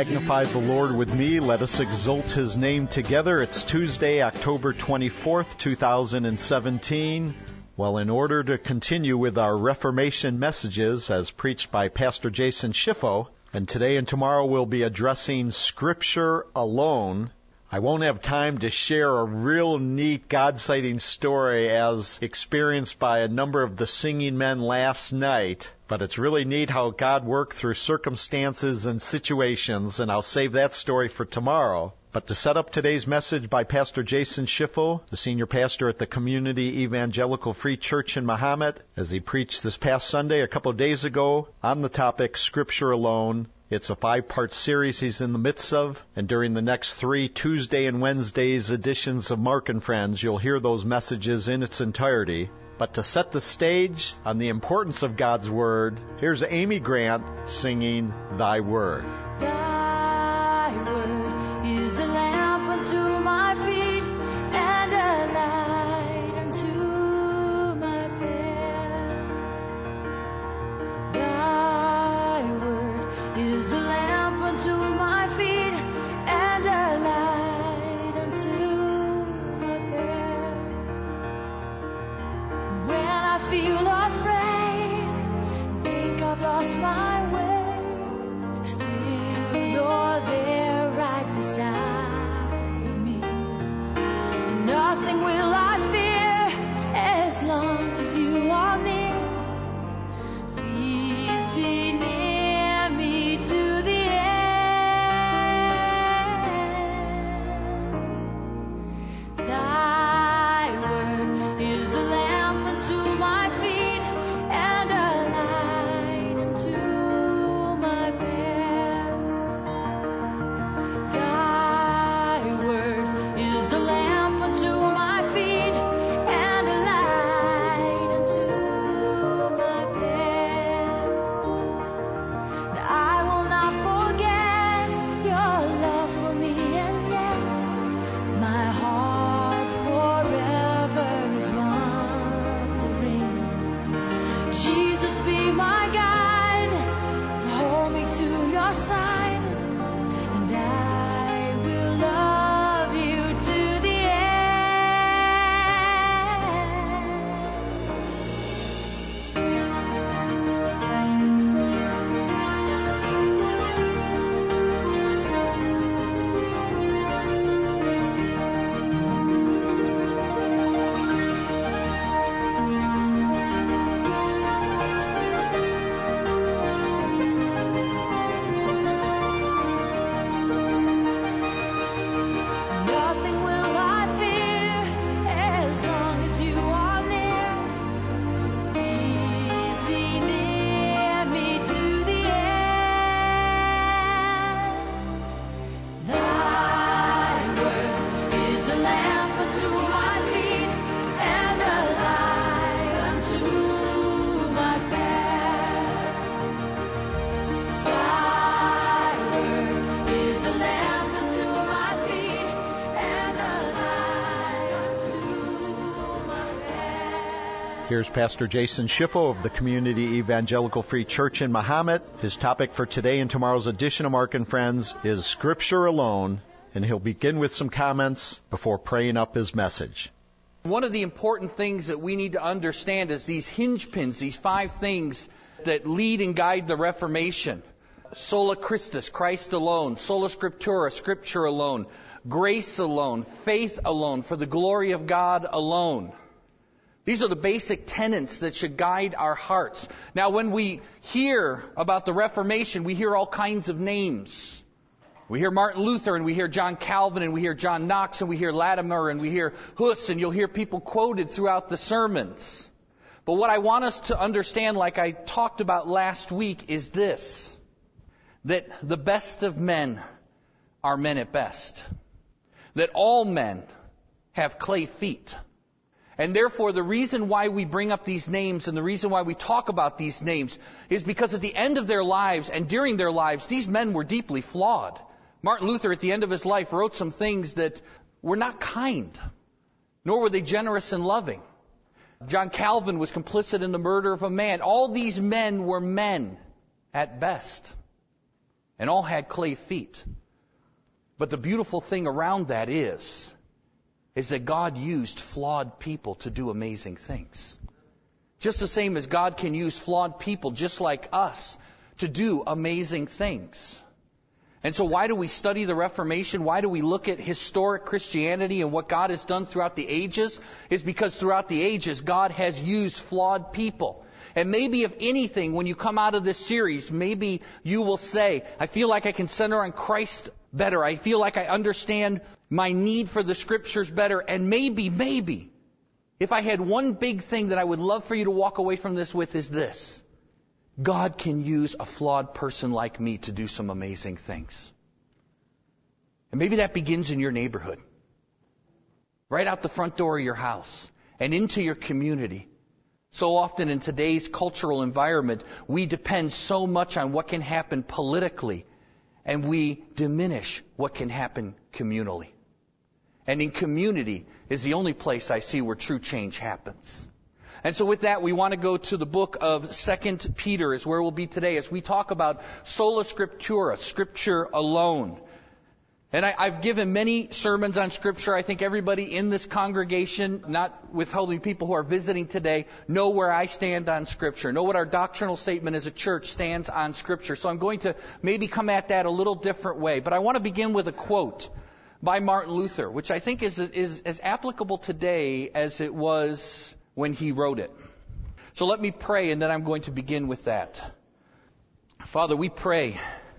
magnify the Lord with me. Let us exalt His name together. It's Tuesday, October 24th, 2017. Well, in order to continue with our Reformation messages as preached by Pastor Jason Schiffo, and today and tomorrow we'll be addressing Scripture alone, I won't have time to share a real neat God-sighting story as experienced by a number of the singing men last night, but it's really neat how God worked through circumstances and situations, and I'll save that story for tomorrow. But to set up today's message by Pastor Jason Schiffo, the senior pastor at the Community Evangelical Free Church in Mahomet, as he preached this past Sunday a couple of days ago on the topic Scripture Alone. It's a 5-part series he's in the midst of, and during the next 3 Tuesday and Wednesdays editions of Mark and Friends, you'll hear those messages in its entirety. But to set the stage on the importance of God's Word, here's Amy Grant singing Thy Word. Thy Word is a lamp unto my feet and a light unto my path. Thy Word is a lamp unto my feet and a light unto my path. When I feel afraid, think I've lost my way, still you're there right beside me. Nothing will I fear as long as you are near. Please be near me to the end. Thy word is a lamp unto my feet and a light unto my path. Thy word is a lamp unto my feet and a light unto my path. I will not forget your love for me, and yet my heart forever is wandering. Jesus, be my guide, hold me to your side, and I will love you to the Nothing will I fear as long as you are near. Please be near me to the end. Thy word is a lamp unto my feet and a light unto my path. Thy word is a lamp unto my feet and a light unto my path. Here's Pastor Jason Schiffo of the Community Evangelical Free Church in Mahomet. His topic for today and tomorrow's edition of Mark and Friends is Scripture Alone, and he'll begin with some comments before praying up his message. One of the important things that we need to understand is these hinge pins, these 5 things that lead and guide the Reformation. Sola Christus, Christ alone. Sola Scriptura, Scripture alone. Grace alone. Faith alone. For the glory of God alone. These are the basic tenets that should guide our hearts. Now, when we hear about the Reformation, we hear all kinds of names. We hear Martin Luther, and we hear John Calvin, and we hear John Knox, and we hear Latimer, and we hear Huss, and you'll hear people quoted throughout the sermons. But what I want us to understand, like I talked about last week, is this: that the best of men are men at best. That all men have clay feet. And therefore, the reason why we bring up these names and the reason why we talk about these names is because at the end of their lives and during their lives, these men were deeply flawed. Martin Luther, at the end of his life, wrote some things that were not kind, nor were they generous and loving. John Calvin was complicit in the murder of a man. All these men were men at best. and all had clay feet. But the beautiful thing around that is that God used flawed people to do amazing things. Just the same as God can use flawed people just like us to do amazing things. And so why do we study the Reformation? Why do we look at historic Christianity and what God has done throughout the ages? It's because throughout the ages, God has used flawed people. And maybe if anything, when you come out of this series, maybe you will say, I feel like I can center on Christ better. I feel like I understand my need for the Scriptures better. And maybe, if I had one big thing that I would love for you to walk away from this with is this. God can use a flawed person like me to do some amazing things. And maybe that begins in your neighborhood. Right out the front door of your house and into your community. So often in today's cultural environment, we depend so much on what can happen politically, and we diminish what can happen communally. And in community is the only place I see where true change happens. And so with that, we want to go to the book of 2 Peter, is where we'll be today, as we talk about sola scriptura, Scripture alone. And I've given many sermons on Scripture. I think everybody in this congregation, not withholding people who are visiting today, know where I stand on Scripture, know what our doctrinal statement as a church stands on Scripture. So I'm going to maybe come at that a little different way. But I want to begin with a quote by Martin Luther, which I think is as applicable today as it was when he wrote it. So let me pray, and then I'm going to begin with that. Father, we pray,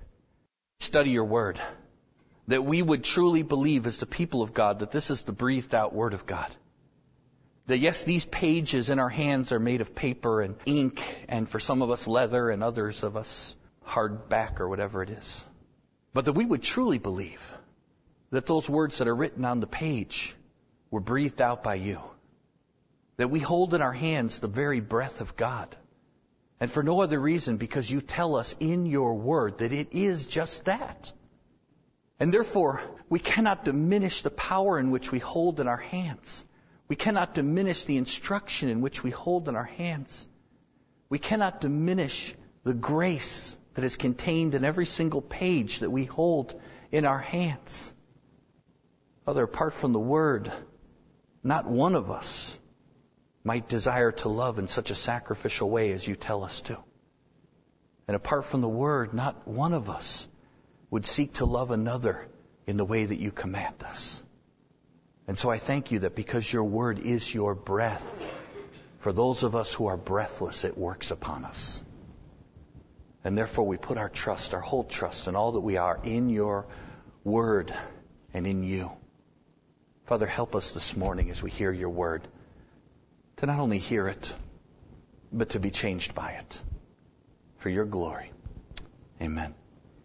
study your word, that we would truly believe as the people of God that this is the breathed out word of God. That yes, these pages in our hands are made of paper and ink, and for some of us leather and others of us hardback or whatever it is. But that we would truly believe that those words that are written on the page were breathed out by you. That we hold in our hands the very breath of God. And for no other reason, because you tell us in your word that it is just that. And therefore, we cannot diminish the power in which we hold in our hands. We cannot diminish the instruction in which we hold in our hands. We cannot diminish the grace that is contained in every single page that we hold in our hands. Father, apart from the word, not one of us might desire to love in such a sacrificial way as you tell us to. And apart from the word, not one of us would seek to love another in the way that you command us. And so I thank you that because your word is your breath, for those of us who are breathless, it works upon us. And therefore we put our trust, our whole trust, and all that we are in your word and in you. Father, help us this morning as we hear your word to not only hear it, but to be changed by it. For your glory. Amen.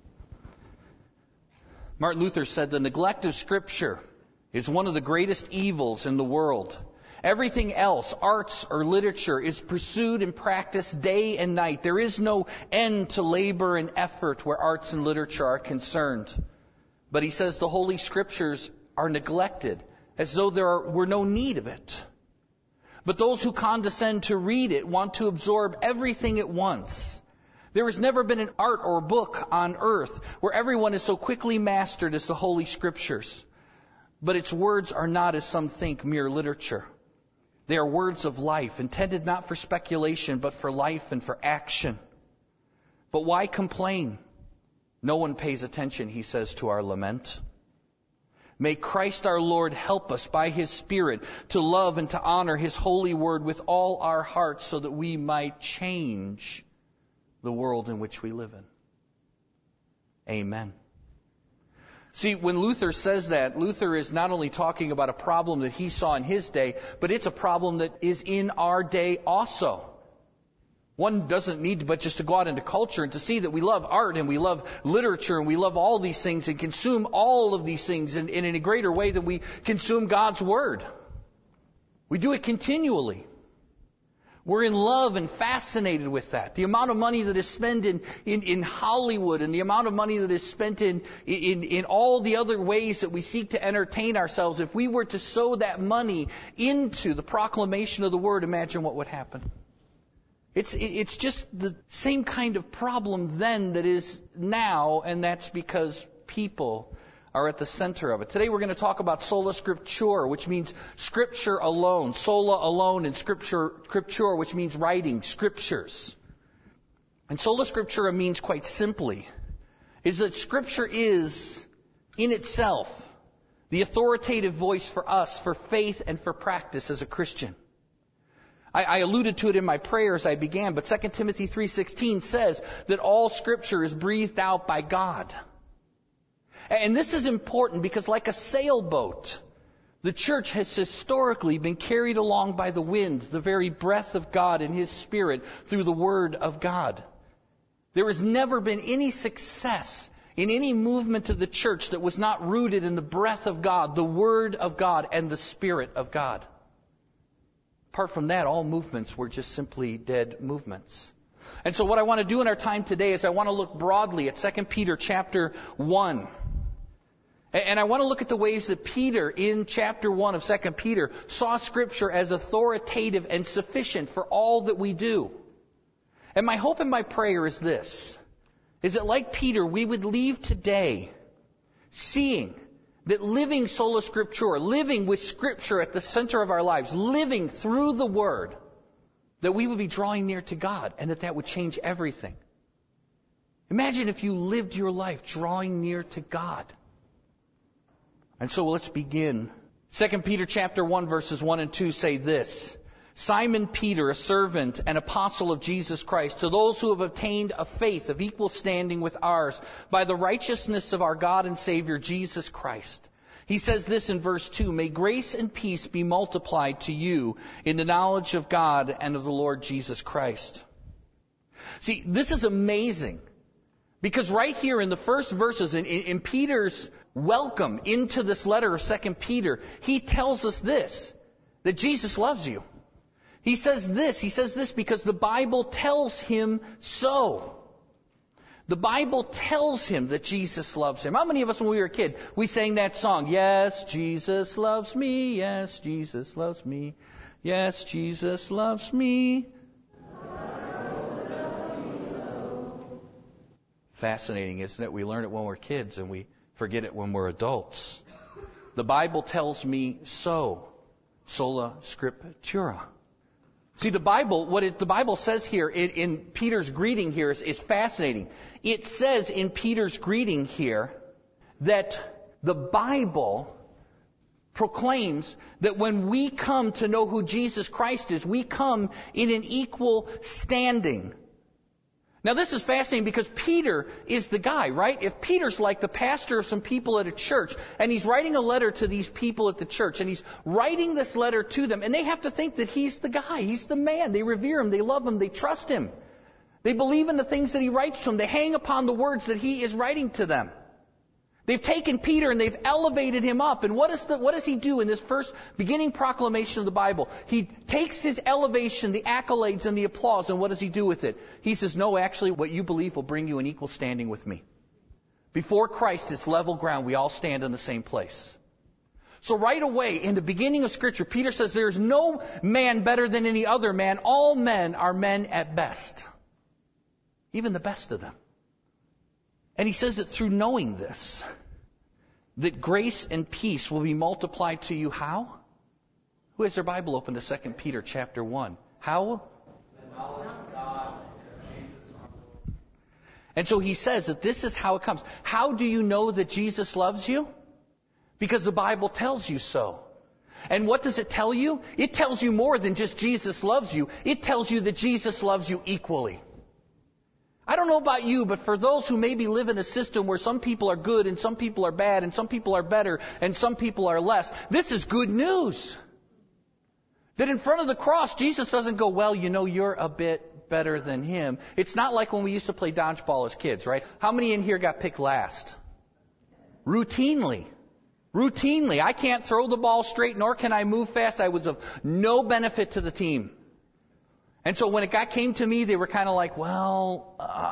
Martin Luther said, the neglect of Scripture is one of the greatest evils in the world. Everything else, arts or literature, is pursued and practiced day and night. There is no end to labor and effort where arts and literature are concerned. But he says the Holy Scriptures are neglected as though there were no need of it. But those who condescend to read it want to absorb everything at once. There has never been an art or book on earth where everyone is so quickly mastered as the Holy Scriptures. But its words are not, as some think, mere literature. They are words of life, intended not for speculation, but for life and for action. But why complain? No one pays attention, he says, to our lament. May Christ our Lord help us by His Spirit to love and to honor His holy word with all our hearts so that we might change the world in which we live in. Amen. See, when Luther says that, Luther is not only talking about a problem that he saw in his day, but it's a problem that is in our day also. One doesn't need but just to go out into culture and to see that we love art and we love literature and we love all these things and consume all of these things in a greater way than we consume God's Word. We do it continually. We're in love and fascinated with that. The amount of money that is spent in Hollywood and the amount of money that is spent in all the other ways that we seek to entertain ourselves, if we were to sow that money into the proclamation of the Word, imagine what would happen. It's just the same kind of problem then that is now, and that's because people are at the center of it. Today we're going to talk about sola scriptura, which means Scripture alone. Sola alone, and scriptura, which means writing, Scriptures. And sola scriptura means, quite simply, is that Scripture is, in itself, the authoritative voice for us, for faith and for practice as a Christian. I alluded to it in my prayer as I began, but 2 Timothy 3:16 says that all Scripture is breathed out by God. And this is important because, like a sailboat, the church has historically been carried along by the wind, the very breath of God and His Spirit through the Word of God. There has never been any success in any movement of the church that was not rooted in the breath of God, the Word of God, and the Spirit of God. Apart from that, all movements were just simply dead movements. And so what I want to do in our time today is I want to look broadly at 2 Peter chapter 1. And I want to look at the ways that Peter, in chapter 1 of 2 Peter, saw Scripture as authoritative and sufficient for all that we do. And my hope and my prayer is this, is that like Peter, we would leave today seeing that living sola scriptura, living with Scripture at the center of our lives, living through the Word, that we would be drawing near to God, and that would change everything. Imagine if you lived your life drawing near to God. And so let's begin. 2 Peter chapter 1 verses 1 and 2 say this: Simon Peter, a servant and apostle of Jesus Christ, to those who have obtained a faith of equal standing with ours by the righteousness of our God and Savior Jesus Christ. He says this in verse 2, May grace and peace be multiplied to you in the knowledge of God and of the Lord Jesus Christ. See, this is amazing, because right here in the first verses, in Peter's welcome into this letter of 2 Peter, he tells us this, that Jesus loves you. He says this because the Bible tells him so. The Bible tells him that Jesus loves him. How many of us, when we were a kid, we sang that song, Yes, Jesus loves me, yes, Jesus loves me, yes, Jesus loves me. Fascinating, isn't it? We learn it when we're kids and we forget it when we're adults. The Bible tells me so. Sola scriptura. See, the Bible, the Bible says here in Peter's greeting here is fascinating. It says in Peter's greeting here that the Bible proclaims that when we come to know who Jesus Christ is, we come in an equal standing. Now this is fascinating because Peter is the guy, right? If Peter's like the pastor of some people at a church, and he's writing a letter to these people at the church, and he's writing this letter to them, and they have to think that he's the guy, he's the man. They revere him, they love him, they trust him. They believe in the things that he writes to them. They hang upon the words that he is writing to them. They've taken Peter and they've elevated him up. And what does he do in this first beginning proclamation of the Bible? He takes his elevation, the accolades and the applause, and what does he do with it? He says, no, actually, what you believe will bring you an equal standing with me. Before Christ, it's level ground. We all stand in the same place. So right away, in the beginning of Scripture, Peter says there's no man better than any other man. All men are men at best. Even the best of them. And he says that through knowing this, that grace and peace will be multiplied to you. How? Who has their Bible open to 2 Peter chapter 1? How? The knowledge of God and Jesus our Lord. And so he says that this is how it comes. How do you know that Jesus loves you? Because the Bible tells you so. And what does it tell you? It tells you more than just Jesus loves you. It tells you that Jesus loves you equally. I don't know about you, but for those who maybe live in a system where some people are good and some people are bad and some people are better and some people are less, this is good news. That in front of the cross, Jesus doesn't go, well, you know, you're a bit better than him. It's not like when we used to play dodgeball as kids, right? How many in here got picked last? Routinely. I can't throw the ball straight, nor can I move fast. I was of no benefit to the team. And so when it came to me, they were kind of like, well,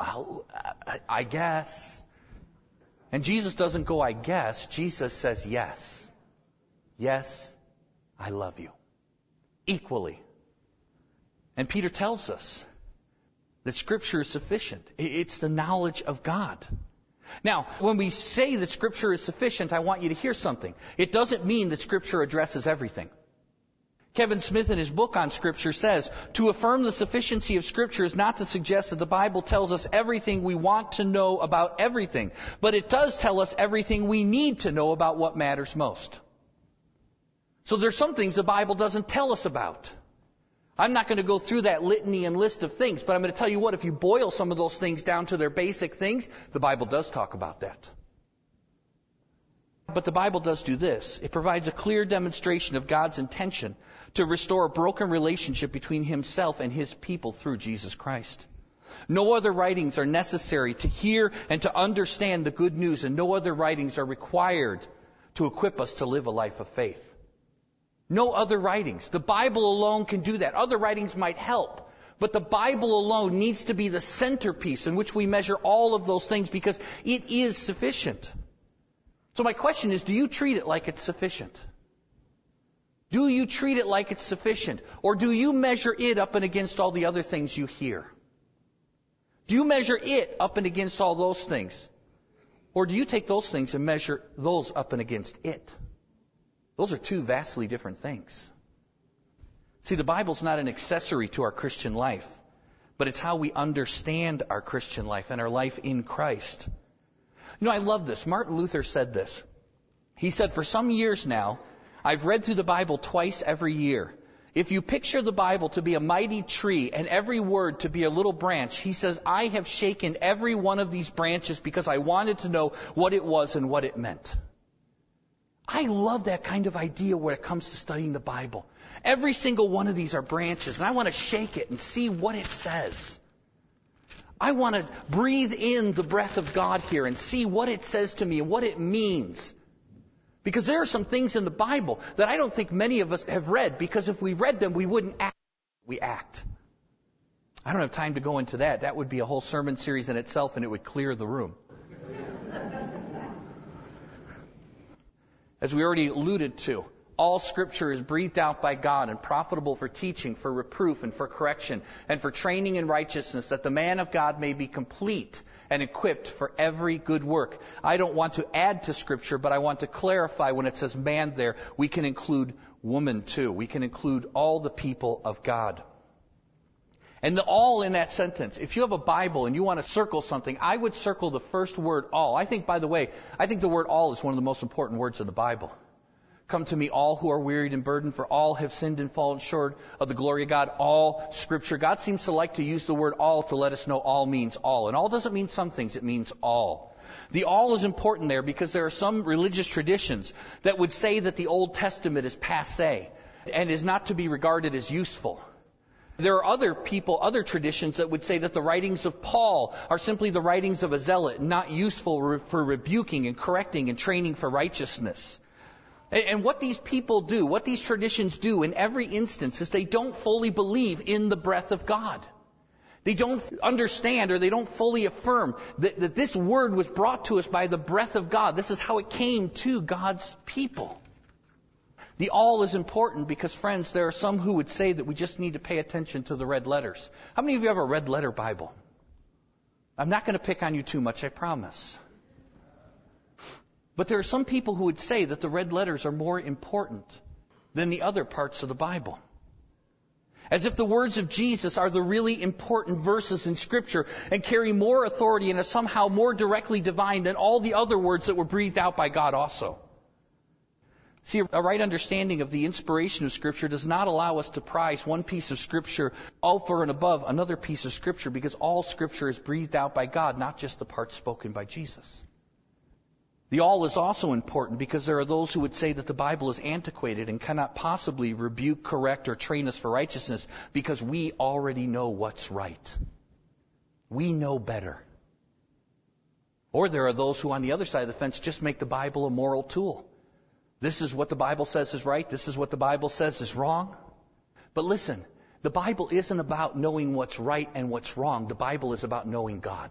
I guess. And Jesus doesn't go, I guess. Jesus says, yes. Yes, I love you. Equally. And Peter tells us that Scripture is sufficient. It's the knowledge of God. Now, when we say that Scripture is sufficient, I want you to hear something. It doesn't mean that Scripture addresses everything. Kevin Smith in his book on Scripture says, to affirm the sufficiency of Scripture is not to suggest that the Bible tells us everything we want to know about everything, but it does tell us everything we need to know about what matters most. So there's some things the Bible doesn't tell us about. I'm not going to go through that litany and list of things, but I'm going to tell you what, if you boil some of those things down to their basic things, the Bible does talk about that. But the Bible does do this. It provides a clear demonstration of God's intention to restore a broken relationship between Himself and His people through Jesus Christ. No other writings are necessary to hear and to understand the good news, and no other writings are required to equip us to live a life of faith. No other writings. The Bible alone can do that. Other writings might help. But the Bible alone needs to be the centerpiece in which we measure all of those things because it is sufficient. So my question is, do you treat it like it's sufficient? Do you treat it like it's sufficient? Or do you measure it up and against all the other things you hear? Do you measure it up and against all those things? Or do you take those things and measure those up and against it? Those are two vastly different things. See, the Bible's not an accessory to our Christian life, but it's how we understand our Christian life and our life in Christ. You know, I love this. Martin Luther said this. He said, for some years now, I've read through the Bible twice every year. If you picture the Bible to be a mighty tree and every word to be a little branch, he says, I have shaken every one of these branches because I wanted to know what it was and what it meant. I love that kind of idea when it comes to studying the Bible. Every single one of these are branches, and I want to shake it and see what it says. I want to breathe in the breath of God here and see what it says to me and what it means. Because there are some things in the Bible that I don't think many of us have read, because if we read them, we wouldn't act. We act. I don't have time to go into that. That would be a whole sermon series in itself, and it would clear the room. As we already alluded to, all Scripture is breathed out by God and profitable for teaching, for reproof, and for correction, and for training in righteousness, that the man of God may be complete and equipped for every good work. I don't want to add to Scripture, but I want to clarify when it says man there, we can include woman too. We can include all the people of God. And the all in that sentence, if you have a Bible and you want to circle something, I would circle the first word all. I think, by the way, the word all is one of the most important words in the Bible. Come to me, all who are wearied and burdened, for all have sinned and fallen short of the glory of God. All Scripture. God seems to like to use the word all to let us know all means all. And all doesn't mean some things, it means all. The all is important there because there are some religious traditions that would say that the Old Testament is passé and is not to be regarded as useful. There are other traditions that would say that the writings of Paul are simply the writings of a zealot, not useful for rebuking and correcting and training for righteousness. And what these people do, what these traditions do in every instance is they don't fully believe in the breath of God. They don't understand or they don't fully affirm that this word was brought to us by the breath of God. This is how it came to God's people. The all is important because, friends, there are some who would say that we just need to pay attention to the red letters. How many of you have a red letter Bible? I'm not going to pick on you too much, I promise. But there are some people who would say that the red letters are more important than the other parts of the Bible. As if the words of Jesus are the really important verses in Scripture and carry more authority and are somehow more directly divine than all the other words that were breathed out by God also. See, a right understanding of the inspiration of Scripture does not allow us to prize one piece of Scripture over and above another piece of Scripture, because all Scripture is breathed out by God, not just the parts spoken by Jesus. The all is also important because there are those who would say that the Bible is antiquated and cannot possibly rebuke, correct, or train us for righteousness because we already know what's right. We know better. Or there are those who, on the other side of the fence, just make the Bible a moral tool. This is what the Bible says is right. This is what the Bible says is wrong. But listen, the Bible isn't about knowing what's right and what's wrong. The Bible is about knowing God.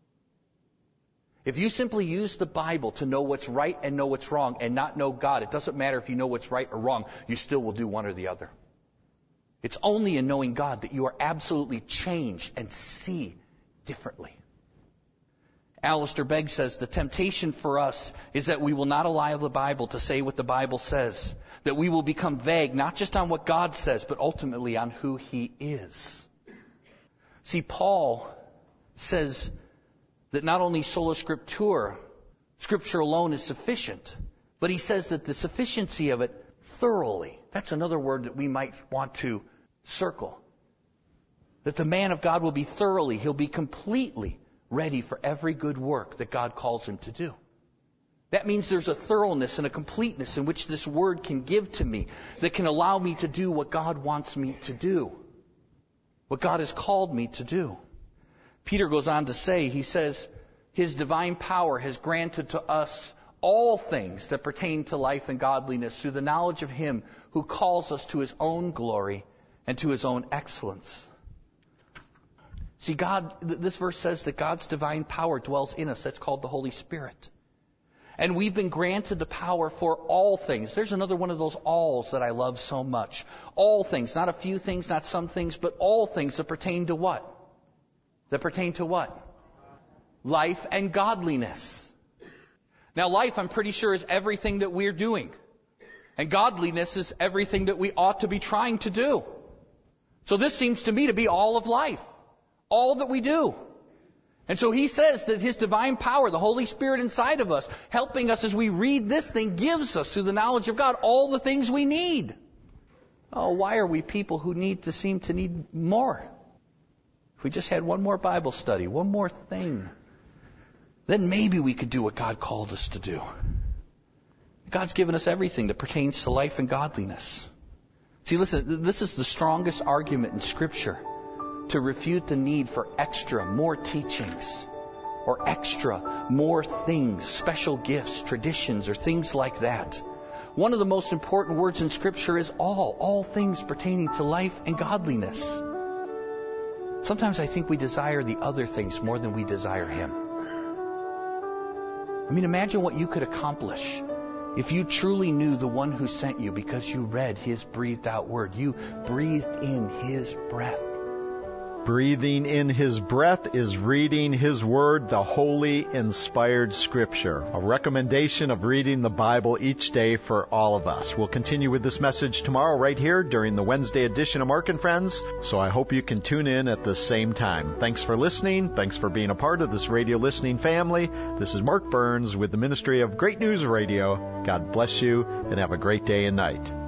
If you simply use the Bible to know what's right and know what's wrong and not know God, it doesn't matter if you know what's right or wrong. You still will do one or the other. It's only in knowing God that you are absolutely changed and see differently. Alistair Begg says the temptation for us is that we will not allow the Bible to say what the Bible says. That we will become vague, not just on what God says, but ultimately on who He is. See, Paul says that not only sola scriptura, Scripture alone is sufficient, but he says that the sufficiency of it thoroughly. That's another word that we might want to circle. That the man of God will be thoroughly, he'll be completely ready for every good work that God calls him to do. That means there's a thoroughness and a completeness in which this word can give to me that can allow me to do what God wants me to do, what God has called me to do. Peter goes on to say, he says, His divine power has granted to us all things that pertain to life and godliness through the knowledge of Him who calls us to His own glory and to His own excellence. See, this verse says that God's divine power dwells in us. That's called the Holy Spirit. And we've been granted the power for all things. There's another one of those alls that I love so much. All things, not a few things, not some things, but all things that pertain to what? That pertain to what? Life and godliness. Now, life, I'm pretty sure, is everything that we're doing. And godliness is everything that we ought to be trying to do. So this seems to me to be all of life. All that we do. And so he says that His divine power, the Holy Spirit inside of us, helping us as we read this thing, gives us, through the knowledge of God, all the things we need. Oh, why are we people who seem to need more? If we just had one more Bible study, one more thing, then maybe we could do what God called us to do. God's given us everything that pertains to life and godliness. See, listen, this is the strongest argument in Scripture to refute the need for more teachings, or more things, special gifts, traditions, or things like that. One of the most important words in Scripture is all things pertaining to life and godliness. Sometimes I think we desire the other things more than we desire Him. I mean, imagine what you could accomplish if you truly knew the one who sent you because you read His breathed out word. You breathed in His breath. Breathing in His breath is reading His Word, the holy, inspired Scripture. A recommendation of reading the Bible each day for all of us. We'll continue with this message tomorrow right here during the Wednesday edition of Mark and Friends, so I hope you can tune in at the same time. Thanks for listening. Thanks for being a part of this radio listening family. This is Mark Burns with the Ministry of Great News Radio. God bless you and have a great day and night.